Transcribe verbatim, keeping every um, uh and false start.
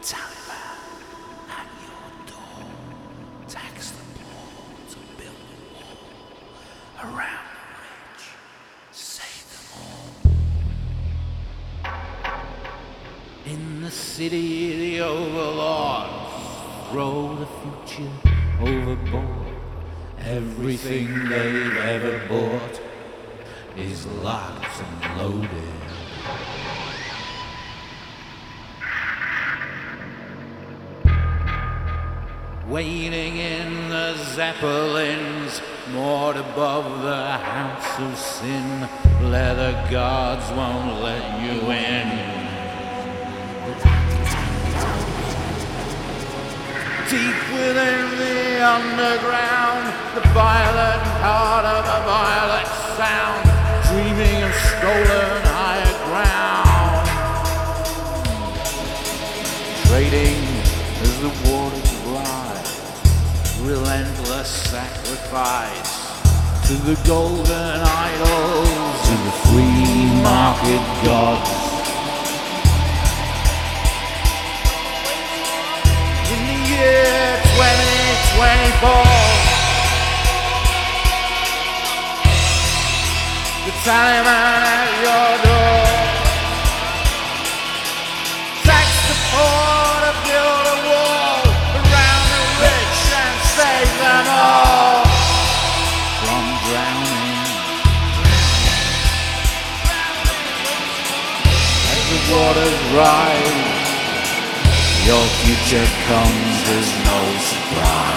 Taliban at your door. Tax the poor to build a wall around the rich. Save them all. In the city, the overlords throw the future overboard. Everything they've ever bought is locked and loaded. Waiting in the Zeppelins, moored above the house of sin. Leather guards won't let you in. Deep within the underground, the violent heart of a violent sound, dreaming of stolen higher ground. Trading as the waters rise, relentless sacrifice to the golden idols, to the free market gods. In the year twenty twenty-four, the Taliban at your door. Tax the poor to build a wall around the rich and save them all from drowning. As the waters rise, your future comes as no surprise.